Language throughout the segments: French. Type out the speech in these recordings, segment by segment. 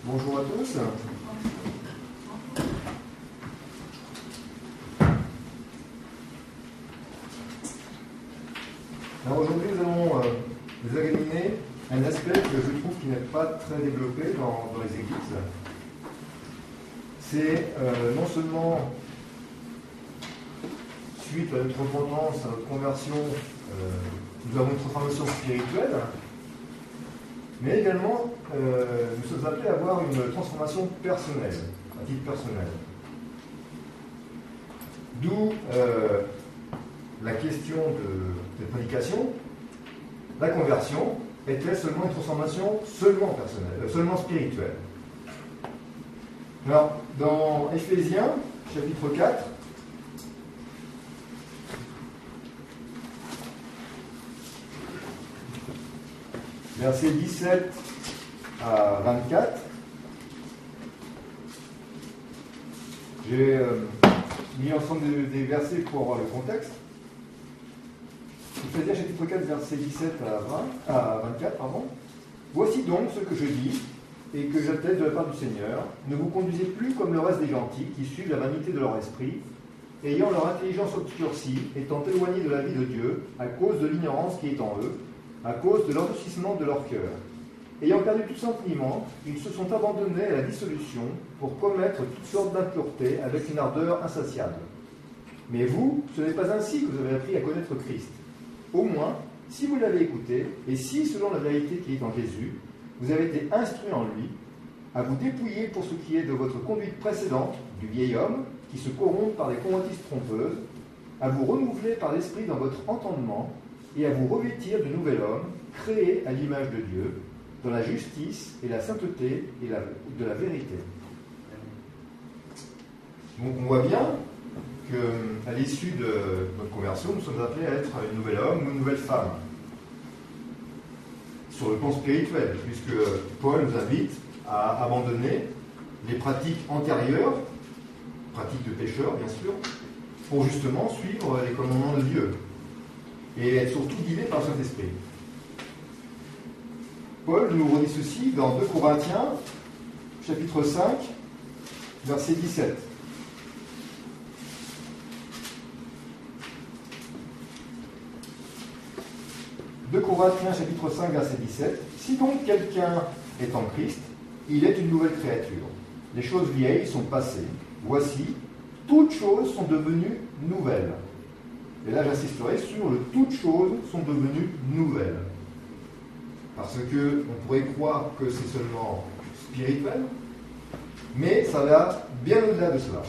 Bonjour à tous. Alors aujourd'hui, nous allons examiner un aspect que je trouve qui n'est pas très développé dans les églises. C'est non seulement, suite à notre repentance, à notre conversion, nous avons une transformation spirituelle, mais également, nous sommes appelés à avoir une transformation personnelle, à titre personnel. D'où la question de prédication. La conversion est-elle seulement une transformation seulement personnelle, seulement spirituelle? Alors, dans Éphésiens, chapitre 4, versets 17 à 24, j'ai mis ensemble des versets pour avoir le contexte. Éphésiens chapitre 4, versets 17 à 24, pardon. Voici donc ce que je dis et que j'atteste de la part du Seigneur. Ne vous conduisez plus comme le reste des gentils qui suivent la vanité de leur esprit, ayant leur intelligence obscurcie, étant éloignés de la vie de Dieu à cause de l'ignorance qui est en eux, à cause de l'endurcissement de leur cœur. Ayant perdu tout sentiment, ils se sont abandonnés à la dissolution pour commettre toutes sortes d'impuretés avec une ardeur insatiable. Mais vous, ce n'est pas ainsi que vous avez appris à connaître Christ. Au moins, si vous l'avez écouté, et si, selon la vérité qui est en Jésus, vous avez été instruits en lui, à vous dépouiller pour ce qui est de votre conduite précédente, du vieil homme, qui se corrompt par des convoitises trompeuses, à vous renouveler par l'esprit dans votre entendement, et à vous revêtir du nouvel homme, créé à l'image de Dieu, dans la justice et la sainteté et de la vérité. Donc on voit bien qu'à l'issue de notre conversion, nous sommes appelés à être un nouvel homme ou une nouvelle femme. Sur le plan spirituel, puisque Paul nous invite à abandonner les pratiques antérieures, pratiques de pécheurs bien sûr, pour justement suivre les commandements de Dieu et être surtout guidé par le Saint-Esprit. Paul nous redit ceci dans 2 Corinthiens, chapitre 5, verset 17. 2 Corinthiens, chapitre 5, verset 17. Si donc quelqu'un est en Christ, il est une nouvelle créature. Les choses vieilles sont passées. Voici, toutes choses sont devenues nouvelles. Et là, j'insisterai sur le « toutes choses sont devenues nouvelles ». Parce qu'on pourrait croire que c'est seulement spirituel, mais ça va bien au-delà de cela.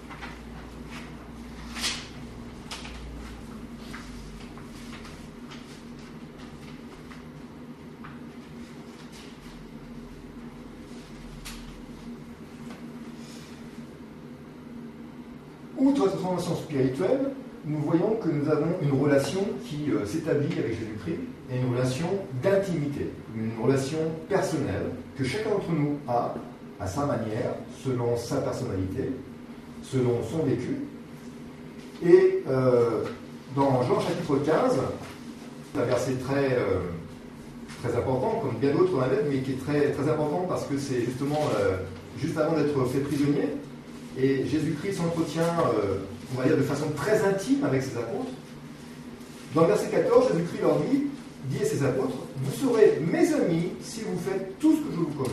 Outre la transformation spirituelle, nous voyons que nous avons une relation qui s'établit avec Jésus-Christ et une relation d'intimité, une relation personnelle que chacun d'entre nous a à sa manière, selon sa personnalité, selon son vécu. Et dans Jean chapitre 15, c'est un verset très important, comme bien d'autres dans la Bible, mais qui est très, très important parce que c'est justement juste avant d'être fait prisonnier. Et Jésus-Christ s'entretient, on va dire, de façon très intime avec ses apôtres. Dans le verset 14, Jésus-Christ leur dit à ses apôtres, « Vous serez mes amis si vous faites tout ce que je vous commande. »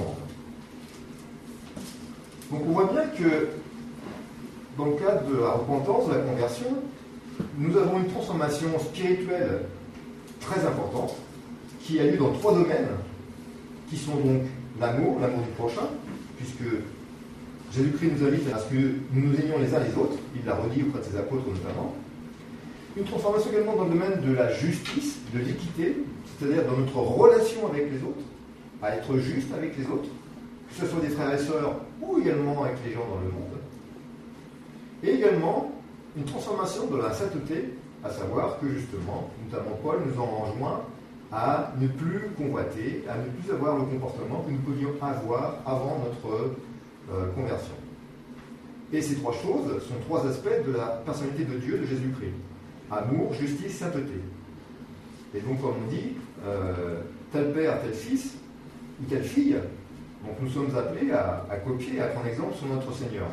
Donc on voit bien que, dans le cadre de la repentance, de la conversion, nous avons une transformation spirituelle très importante, qui a lieu dans 3 domaines, qui sont donc l'amour du prochain, puisque Jésus-Christ nous invite à ce que nous nous aimions les uns les autres, il l'a redit auprès de ses apôtres notamment. Une transformation également dans le domaine de la justice, de l'équité, c'est-à-dire dans notre relation avec les autres, à être juste avec les autres, que ce soit des frères et sœurs ou également avec les gens dans le monde. Et également une transformation de la sainteté, à savoir que justement, notamment Paul nous en enjoint à ne plus convoiter, à ne plus avoir le comportement que nous pouvions avoir avant notre conversion. Et ces 3 choses sont 3 aspects de la personnalité de Dieu, de Jésus-Christ. Amour, justice, sainteté. Et donc, comme on dit, tel père, tel fils, ou telle fille, Donc nous sommes appelés à copier et à prendre exemple sur notre Seigneur.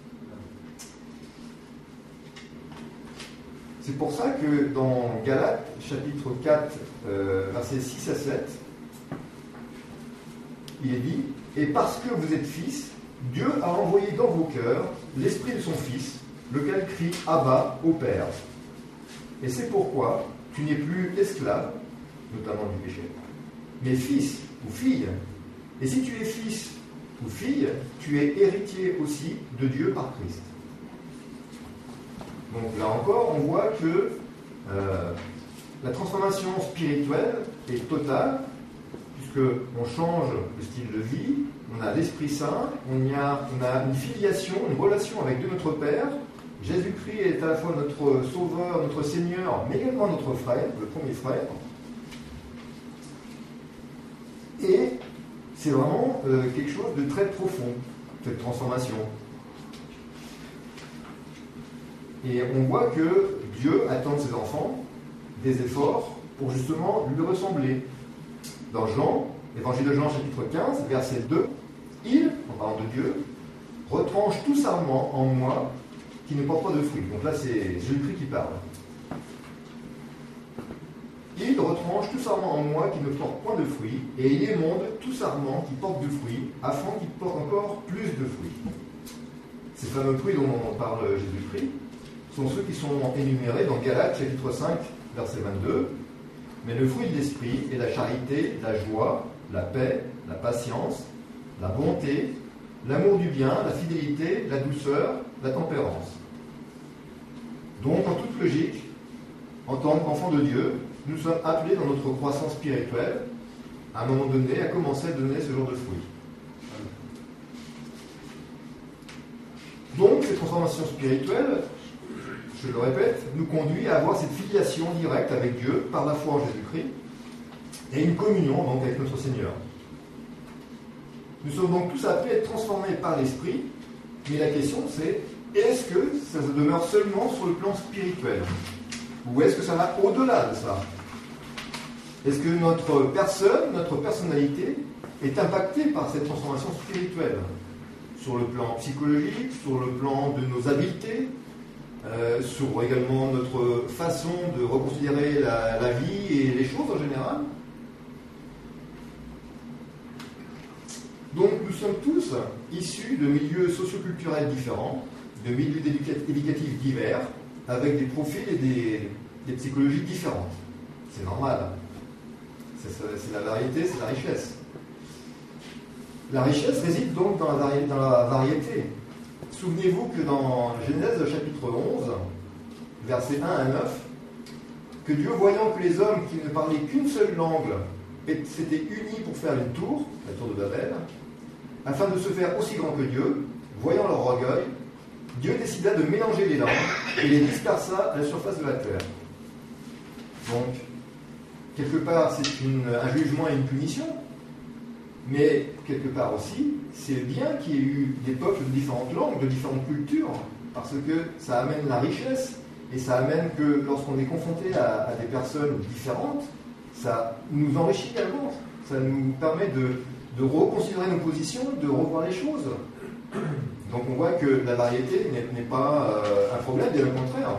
C'est pour ça que dans Galates, chapitre 4, versets 6 à 7, il est dit « Et parce que vous êtes fils, Dieu a envoyé dans vos cœurs l'esprit de son Fils, lequel crie « Abba, au Père ». Et c'est pourquoi tu n'es plus esclave, notamment du péché, mais fils ou fille. Et si tu es fils ou fille, tu es héritier aussi de Dieu par Christ. » Donc là encore, on voit que la transformation spirituelle est totale, puisqu'on change le style de vie, on a l'Esprit Saint, on a une filiation, une relation avec Dieu notre Père. Jésus-Christ est à la fois notre Sauveur, notre Seigneur, mais également notre frère, le premier frère. Et c'est vraiment quelque chose de très profond, cette transformation. Et on voit que Dieu attend de ses enfants des efforts pour justement lui ressembler. Dans Jean, Évangile de Jean, chapitre 15, verset 2, il, en parlant de Dieu, retranche tout sarment en moi qui ne porte pas de fruits. Donc là, c'est Jésus-Christ qui parle. Il retranche tout sarment en moi qui ne porte point de fruits, et il émonde tout sarment qui porte du fruit, afin qu'il porte encore plus de fruits. Ces fameux fruits dont on parle Jésus-Christ sont ceux qui sont énumérés dans Galates, chapitre 5, verset 22. Mais le fruit de l'esprit est la charité, la joie, la paix, la patience, la bonté, l'amour du bien, la fidélité, la douceur, la tempérance. Donc, en toute logique, en tant qu'enfants de Dieu, nous sommes appelés dans notre croissance spirituelle, à un moment donné, à commencer à donner ce genre de fruits. Donc, cette transformation spirituelle, je le répète, nous conduit à avoir cette filiation directe avec Dieu par la foi en Jésus-Christ et une communion donc avec notre Seigneur. Nous sommes donc tous appelés à être transformés par l'Esprit, mais la question c'est, est-ce que ça se demeure seulement sur le plan spirituel? Ou est-ce que ça va au-delà de ça? Est-ce que notre personne, notre personnalité est impactée par cette transformation spirituelle? Sur le plan psychologique, sur le plan de nos habiletés, sur également notre façon de reconsidérer la vie et les choses en général. Donc nous sommes tous issus de milieux socioculturels différents, de milieux éducatifs divers, avec des profils et des psychologies différentes. C'est normal. C'est la variété, c'est la richesse. La richesse réside donc dans la variété. Souvenez-vous que dans Genèse chapitre 11, versets 1 à 9, que Dieu, voyant que les hommes qui ne parlaient qu'une seule langue s'étaient unis pour faire une tour, la tour de Babel, afin de se faire aussi grand que Dieu, voyant leur orgueil, Dieu décida de mélanger les langues et les dispersa à la surface de la terre. Donc, quelque part, c'est un jugement et une punition, mais quelque part aussi, c'est bien qu'il y ait eu des peuples de différentes langues, de différentes cultures, parce que ça amène la richesse, et ça amène que lorsqu'on est confronté à des personnes différentes, ça nous enrichit également. Ça nous permet de reconsidérer nos positions, de revoir les choses. Donc on voit que la variété n'est pas un problème, bien au contraire.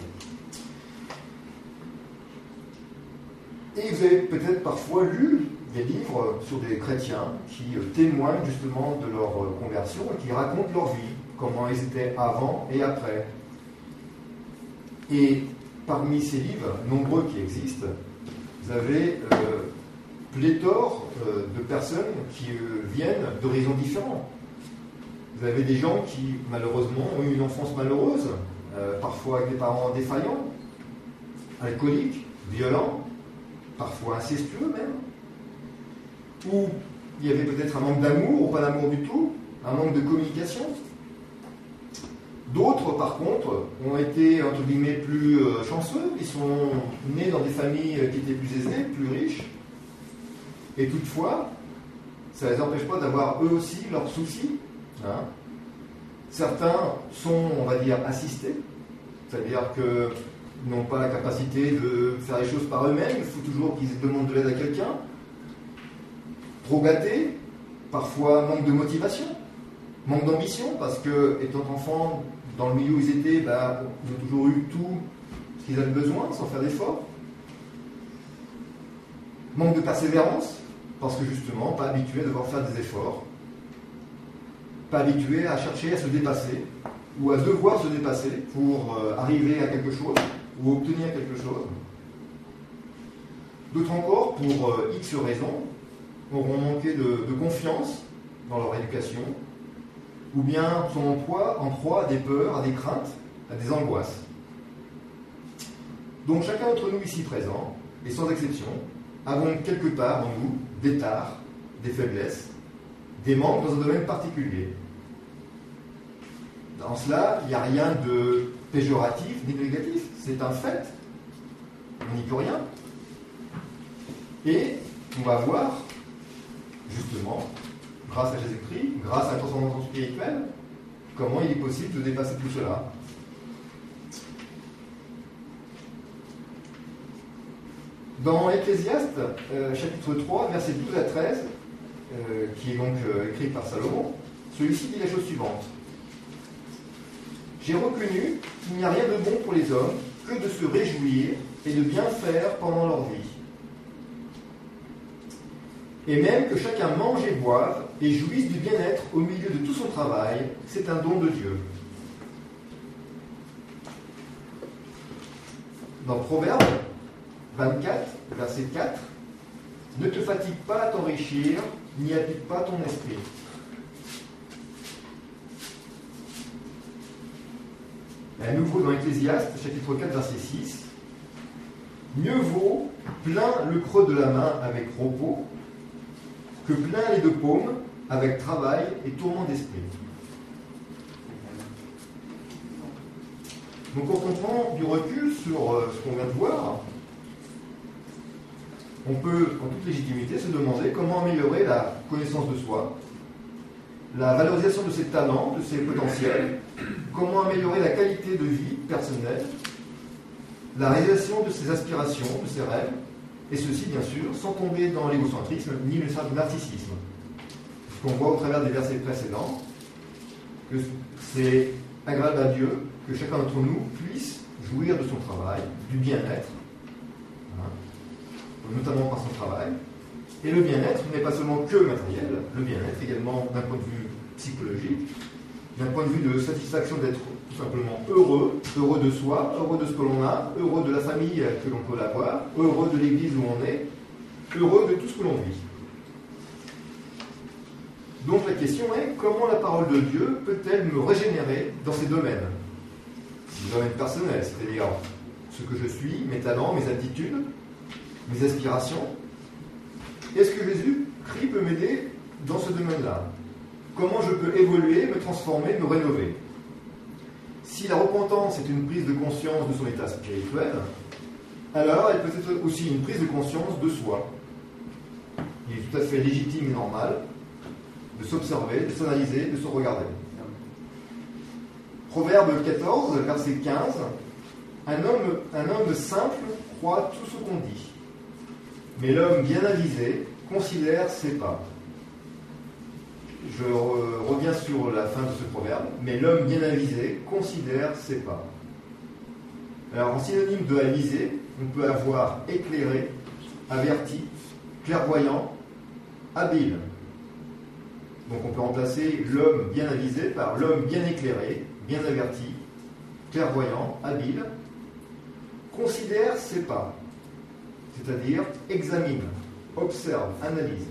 Et vous avez peut-être parfois lu des livres sur des chrétiens qui témoignent justement de leur conversion et qui racontent leur vie, comment ils étaient avant et après. Et parmi ces livres, nombreux qui existent, vous avez pléthore de personnes qui viennent d'horizons différents. Vous avez des gens qui, malheureusement, ont eu une enfance malheureuse, parfois avec des parents défaillants, alcooliques, violents, parfois incestueux même, où il y avait peut-être un manque d'amour ou pas d'amour du tout, un manque de communication. D'autres, par contre, ont été, entre guillemets, plus chanceux. Ils sont nés dans des familles qui étaient plus aisées, plus riches. Et toutefois, ça ne les empêche pas d'avoir eux aussi leurs soucis. Hein. Certains sont, on va dire, assistés. C'est-à-dire qu'ils n'ont pas la capacité de faire les choses par eux-mêmes. Il faut toujours qu'ils demandent de l'aide à quelqu'un. Trop gâtés, parfois manque de motivation, manque d'ambition, parce que, étant enfant, dans le milieu où ils étaient, ils ont toujours eu tout ce qu'ils avaient besoin, sans faire d'efforts. Manque de persévérance, parce que justement, pas habitués à devoir faire des efforts, pas habitués à chercher à se dépasser, ou à devoir se dépasser pour arriver à quelque chose, ou obtenir quelque chose. D'autres encore, pour X raisons, auront manqué de confiance dans leur éducation, ou bien sont en proie à des peurs, à des craintes, à des angoisses. Donc chacun d'entre nous ici présent, et sans exception, avons quelque part en nous des tares, des faiblesses, des manques dans un domaine particulier. Dans cela, il n'y a rien de péjoratif ni de négatif, c'est un fait, on n'y peut rien. Et on va voir, justement, grâce à Jésus-Christ, grâce à la transformation spirituelle, comment il est possible de dépasser tout cela. Dans Ecclésiaste, chapitre 3, versets 12 à 13, qui est donc écrit par Salomon, celui-ci dit la chose suivante. J'ai reconnu qu'il n'y a rien de bon pour les hommes que de se réjouir et de bien faire pendant leur vie. Et même que chacun mange et boive et jouisse du bien-être au milieu de tout son travail, c'est un don de Dieu. Dans Proverbe 24, verset 4, ne te fatigue pas à t'enrichir, n'y applique pas ton esprit. À nouveau dans Ecclésiaste, chapitre 4, verset 6, mieux vaut plein le creux de la main avec repos que plein les deux paumes avec travail et tourment d'esprit. Donc quand on prend du recul sur ce qu'on vient de voir, on peut, en toute légitimité, se demander comment améliorer la connaissance de soi, la valorisation de ses talents, de ses potentiels, comment améliorer la qualité de vie personnelle, la réalisation de ses aspirations, de ses rêves, et ceci, bien sûr, sans tomber dans l'égocentrisme ni le narcissisme. Ce qu'on voit au travers des versets précédents, que c'est agréable à Dieu que chacun d'entre nous puisse jouir de son travail, du bien-être, notamment par son travail. Et le bien-être n'est pas seulement que matériel, le bien-être également d'un point de vue psychologique, d'un point de vue de satisfaction d'être tout simplement heureux, heureux de soi, heureux de ce que l'on a, heureux de la famille que l'on peut avoir, heureux de l'église où on est, heureux de tout ce que l'on vit. Donc la question est, comment la parole de Dieu peut-elle me régénérer dans ces domaines? Des domaines personnels, c'est-à-dire ce que je suis, mes talents, mes aptitudes, mes aspirations. Est-ce que Jésus-Christ peut m'aider dans ce domaine-là? Comment je peux évoluer, me transformer, me rénover? Si la repentance est une prise de conscience de son état spirituel, alors elle peut être aussi une prise de conscience de soi. Il est tout à fait légitime et normal de s'observer, de s'analyser, de se regarder. Proverbe 14, verset 15. Un homme simple croit tout ce qu'on dit, mais l'homme bien avisé considère ses pas. Je reviens sur la fin de ce proverbe. Mais l'homme bien avisé considère ses pas. Alors, en synonyme de avisé, on peut avoir éclairé, averti, clairvoyant, habile. Donc, on peut remplacer l'homme bien avisé par l'homme bien éclairé, bien averti, clairvoyant, habile. Considère ses pas, c'est-à-dire examine, observe, analyse.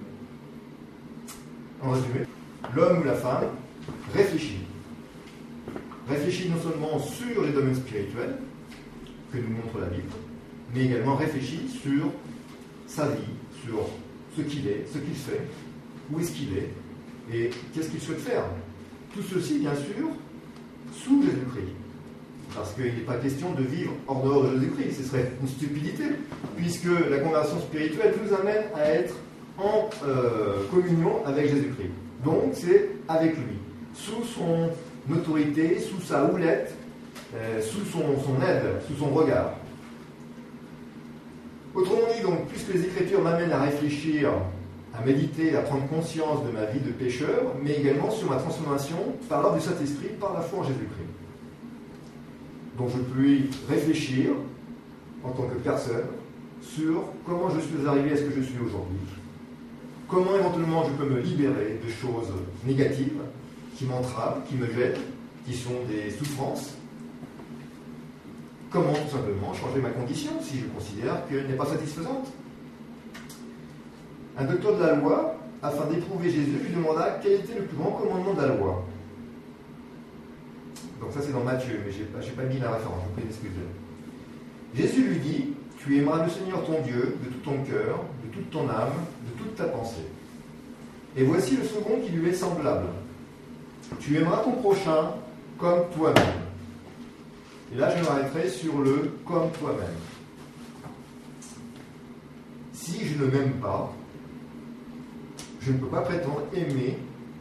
En résumé, l'homme ou la femme réfléchit. Réfléchit non seulement sur les domaines spirituels que nous montre la Bible, mais également réfléchit sur sa vie, sur ce qu'il est, ce qu'il fait, où est-ce qu'il est, et qu'est-ce qu'il souhaite faire. Tout ceci, bien sûr, sous Jésus-Christ. Parce qu'il n'est pas question de vivre hors dehors de Jésus-Christ, ce serait une stupidité, puisque la conversion spirituelle nous amène à être en communion avec Jésus-Christ. Donc c'est avec lui, sous son autorité, sous sa houlette, sous son aide, sous son regard. Autrement dit, donc, puisque les Écritures m'amènent à réfléchir à méditer, à prendre conscience de ma vie de pécheur, mais également sur ma transformation par l'ordre du Saint-Esprit, par la foi en Jésus-Christ. Donc je peux y réfléchir en tant que personne sur comment je suis arrivé à ce que je suis aujourd'hui, comment éventuellement je peux me libérer de choses négatives qui m'entravent, qui me gênent, qui sont des souffrances. Comment tout simplement changer ma condition si je considère qu'elle n'est pas satisfaisante. Un docteur de la loi, afin d'éprouver Jésus, lui demanda quel était le plus grand commandement de la loi. Donc ça c'est dans Matthieu, mais je n'ai pas mis la référence, je vous prie d'excuser. Jésus lui dit, tu aimeras le Seigneur ton Dieu de tout ton cœur, de toute ton âme, de toute ta pensée. Et voici le second qui lui est semblable. Tu aimeras ton prochain comme toi-même. Et là je m'arrêterai sur le comme toi-même. Si je ne m'aime pas, je ne peux pas prétendre aimer,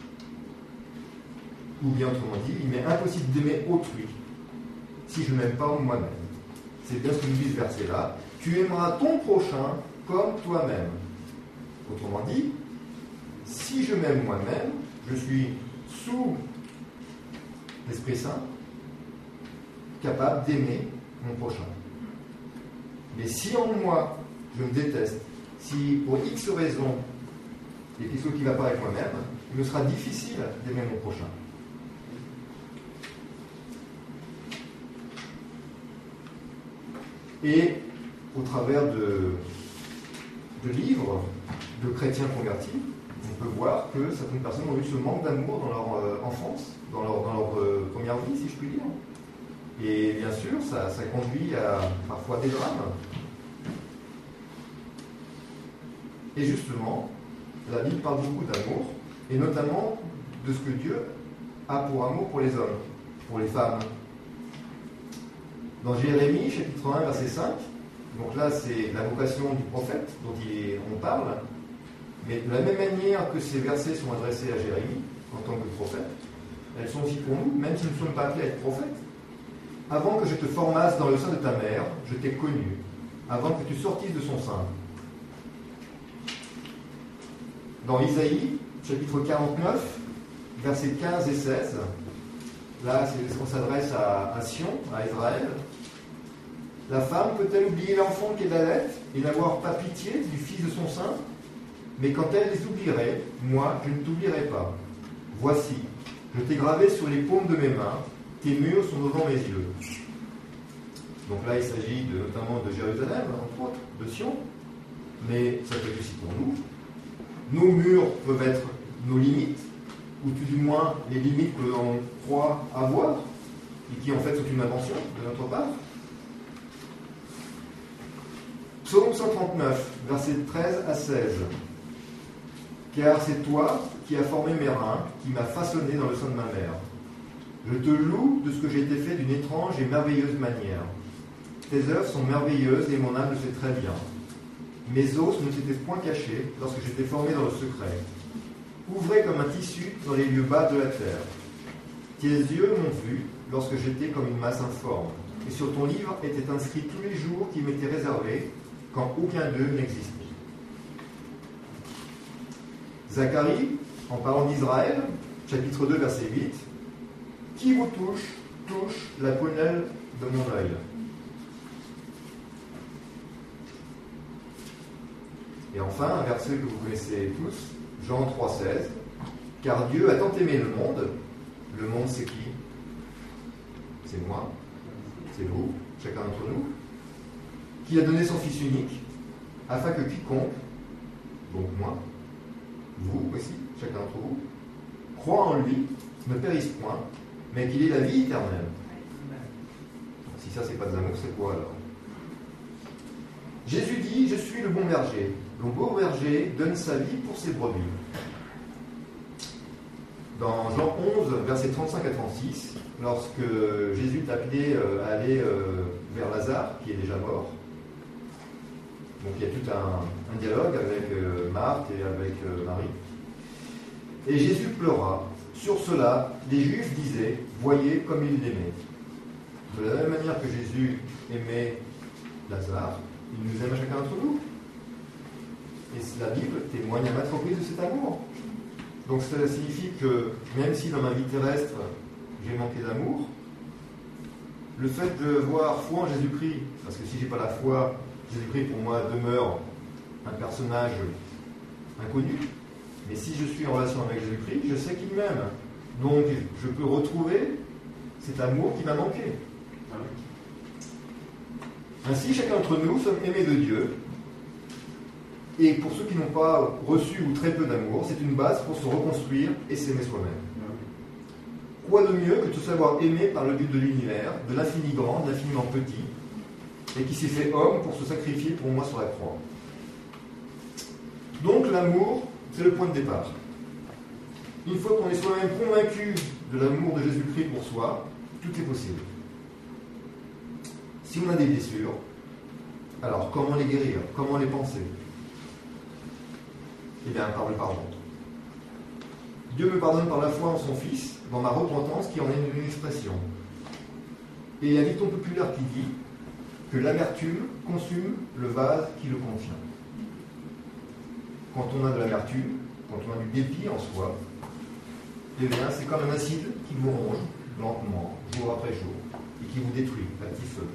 ou bien autrement dit, il m'est impossible d'aimer autrui si je ne m'aime pas moi-même. C'est bien ce que nous dit ce verset-là. Tu aimeras ton prochain comme toi-même. Autrement dit, si je m'aime moi-même, je suis sous l'Esprit Saint, capable d'aimer mon prochain. Mais si en moi, je me déteste, si pour X raisons, il y a quelque chose qui ne va pas avec moi-même, il me sera difficile d'aimer mon prochain. Et au travers de livres de chrétiens convertis, on peut voir que certaines personnes ont eu ce manque d'amour dans leur enfance, dans leur première vie, si je puis dire. Et bien sûr, ça conduit à parfois des drames. Et justement, la Bible parle beaucoup d'amour, et notamment de ce que Dieu a pour amour pour les hommes, pour les femmes. Dans Jérémie, chapitre 1, verset 5, donc là c'est la vocation du prophète dont on parle, mais de la même manière que ces versets sont adressés à Jérémie en tant que prophète, elles sont aussi pour nous, même si nous ne sommes pas appelés à être prophètes. Avant que je te formasse dans le sein de ta mère, je t'ai connu, avant que tu sortisses de son sein. Dans Isaïe, chapitre 49, versets 15 et 16, là on s'adresse à Sion, à Israël. La femme peut-elle oublier l'enfant qu'elle allait et n'avoir pas pitié du fils de son sein? Mais quand elle les oublierait, moi, je ne t'oublierai pas. Voici, je t'ai gravé sur les paumes de mes mains, tes murs sont devant mes yeux. Donc là, il s'agit notamment de Jérusalem, entre autres, de Sion, mais ça peut être aussi pour nous. Nos murs peuvent être nos limites, ou tout du moins les limites que l'on croit avoir, et qui en fait sont une invention de notre part. Psaume 139, versets 13 à 16. Car c'est toi qui as formé mes reins, qui m'as façonné dans le sein de ma mère. Je te loue de ce que j'ai été fait d'une étrange et merveilleuse manière. Tes œuvres sont merveilleuses et mon âme le sait très bien. Mes os ne s'étaient point cachés lorsque j'étais formé dans le secret. Ouvrés comme un tissu dans les lieux bas de la terre. Tes yeux m'ont vu lorsque j'étais comme une masse informe. Et sur ton livre étaient inscrits tous les jours qui m'étaient réservés, quand aucun d'eux n'existait. Zacharie, en parlant d'Israël, chapitre 2, verset 8, « Qui vous touche la prunelle de mon œil. » Et enfin, un verset que vous connaissez tous, Jean 3, 16, « Car Dieu a tant aimé le monde c'est qui? C'est moi, c'est vous, chacun d'entre nous, qu'il a donné son Fils unique, afin que quiconque, donc moi, vous aussi, chacun d'entre vous, croit en lui, ne périsse point, mais qu'il ait la vie éternelle. Si ça, c'est pas de l'amour, c'est quoi alors? Jésus dit, je suis le bon berger. Le bon berger donne sa vie pour ses brebis. Dans Jean 11, versets 35 à 36, lorsque Jésus est appelé à aller vers Lazare, qui est déjà mort, donc il y a tout un dialogue avec Marthe et avec Marie. Et Jésus pleura. Sur cela, les Juifs disaient, voyez comme il l'aimait. De la même manière que Jésus aimait Lazare, il nous aime à chacun d'entre nous. Et la Bible témoigne à maintes reprises de cet amour. Donc cela signifie que même si dans ma vie terrestre, j'ai manqué d'amour, le fait de voir foi en Jésus-Christ, parce que si je n'ai pas la foi, Jésus-Christ pour moi demeure un personnage inconnu, mais si je suis en relation avec Jésus-Christ, je sais qu'il m'aime. Donc je peux retrouver cet amour qui m'a manqué. Ainsi, chacun d'entre nous sommes aimés de Dieu. Et pour ceux qui n'ont pas reçu ou très peu d'amour, c'est une base pour se reconstruire et s'aimer soi-même. Quoi de mieux que de savoir aimer par le but de l'univers, de l'infini grand, de l'infiniment petit, et qui s'est fait homme pour se sacrifier pour moi sur la croix. Donc l'amour, c'est le point de départ. Une fois qu'on est soi-même convaincu de l'amour de Jésus-Christ pour soi, tout est possible. Si on a des blessures, alors comment les guérir? Comment les penser? Eh bien, par le pardon. Dieu me pardonne par la foi en son Fils, dans ma repentance qui en est une expression. Et il y a un dicton populaire qui dit que l'amertume consume le vase qui le contient. Quand on a de l'amertume, quand on a du dépit en soi, eh bien, c'est comme un acide qui vous ronge lentement, jour après jour, et qui vous détruit à petit feu.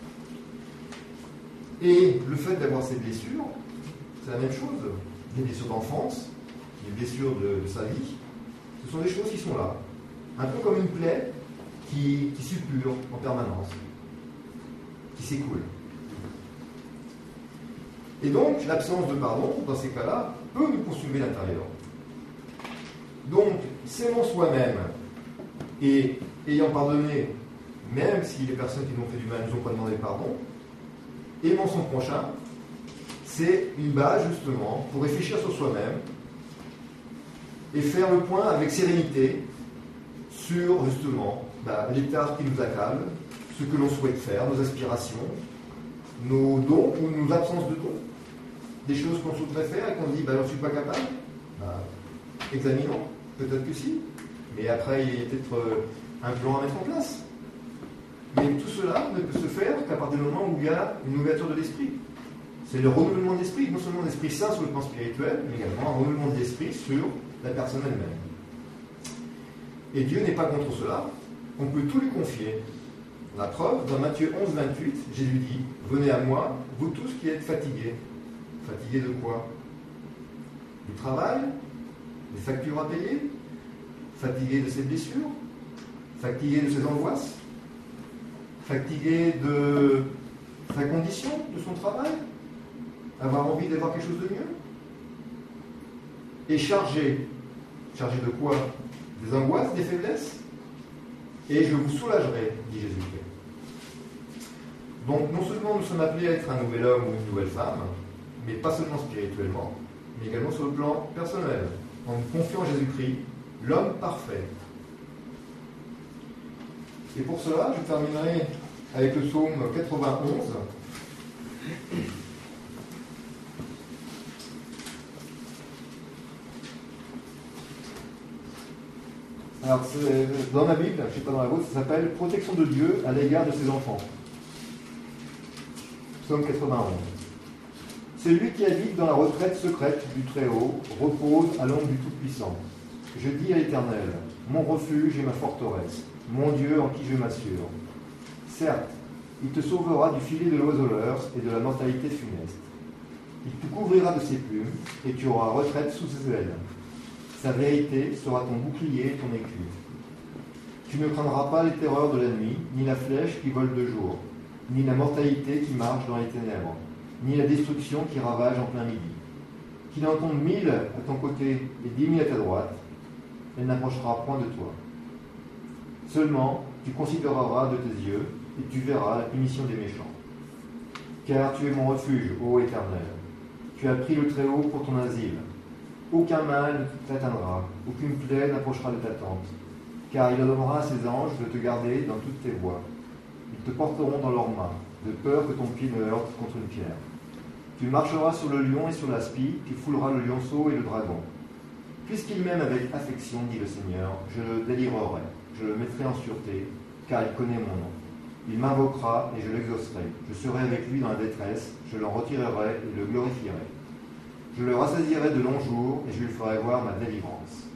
Et le fait d'avoir ces blessures, c'est la même chose. Des blessures d'enfance, des blessures de sa vie, ce sont des choses qui sont là. Un peu comme une plaie qui suppure en permanence, qui s'écoule. Et donc, l'absence de pardon, dans ces cas-là, peut nous consumer l'intérieur. Donc, s'aimant soi-même et ayant pardonné, même si les personnes qui nous ont fait du mal ne nous ont pas demandé pardon, aimant son prochain, c'est une base justement pour réfléchir sur soi-même et faire le point avec sérénité sur justement l'état qui nous accable, ce que l'on souhaite faire, nos aspirations, nos dons ou nos absences de dons, des choses qu'on souhaiterait faire et qu'on dit j'en suis pas capable. Examinons, peut-être que si, mais après il y a peut-être un plan à mettre en place. Mais tout cela ne peut se faire qu'à partir du moment où il y a une ouverture de l'esprit. C'est le renouvellement de l'esprit, non seulement l'esprit saint sur le plan spirituel, mais également un renouvellement de l'esprit sur la personne elle-même. Et Dieu n'est pas contre cela, on peut tout lui confier. La preuve, dans Matthieu 11, 28, Jésus dit « Venez à moi, vous tous qui êtes fatigués. » Fatigués de quoi? Du travail? Des factures à payer? Fatigués de ses blessures? Fatigués de ses angoisses? Fatigués de sa condition, de son travail? Avoir envie d'avoir quelque chose de mieux? Et chargé de quoi? Des angoisses, des faiblesses? Et je vous soulagerai, dit Jésus-Christ. Donc non seulement nous sommes appelés à être un nouvel homme ou une nouvelle femme, mais pas seulement spirituellement, mais également sur le plan personnel, en nous confiant à Jésus-Christ, l'homme parfait. Et pour cela, je terminerai avec le psaume 91. Alors, dans ma Bible, je ne sais pas dans la vôtre, ça s'appelle « Protection de Dieu à l'égard de ses enfants ». Psaume 91. Celui qui habite dans la retraite secrète du Très-Haut repose à l'ombre du Tout-Puissant. Je dis à l'Éternel, mon refuge et ma forteresse, mon Dieu en qui je m'assure. Certes, il te sauvera du filet de l'oiseleur et de la mortalité funeste. Il te couvrira de ses plumes et tu auras retraite sous ses ailes. Sa vérité sera ton bouclier et ton écu. Tu ne craindras pas les terreurs de la nuit, ni la flèche qui vole de jour, ni la mortalité qui marche dans les ténèbres, ni la destruction qui ravage en plein midi. Qu'il en tombe 1000 à ton côté et 10 000 à ta droite, elle n'approchera point de toi. Seulement, tu considéreras de tes yeux et tu verras la punition des méchants. Car tu es mon refuge, ô Éternel. Tu as pris le Très-Haut pour ton asile. Aucun mal ne t'atteindra, aucune plaie n'approchera de ta tente. Car il ordonnera à ses anges de te garder dans toutes tes voies. Ils te porteront dans leurs mains, de peur que ton pied ne heurte contre une pierre. Tu marcheras sur le lion et sur l'aspi, tu fouleras le lionceau et le dragon. Puisqu'il m'aime avec affection, dit le Seigneur, je le délivrerai, je le mettrai en sûreté, car il connaît mon nom. Il m'invoquera et je l'exaucerai. Je serai avec lui dans la détresse, je l'en retirerai et le glorifierai. Je le rassasierai de longs jours et je lui ferai voir ma délivrance.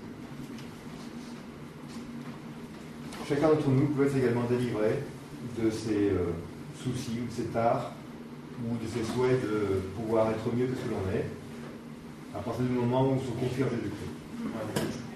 Chacun d'entre nous peut être également délivré de ses soucis ou de ses tares ou de ses souhaits de pouvoir être mieux que ce que l'on est, à partir du moment où se confirme Jésus-Christ.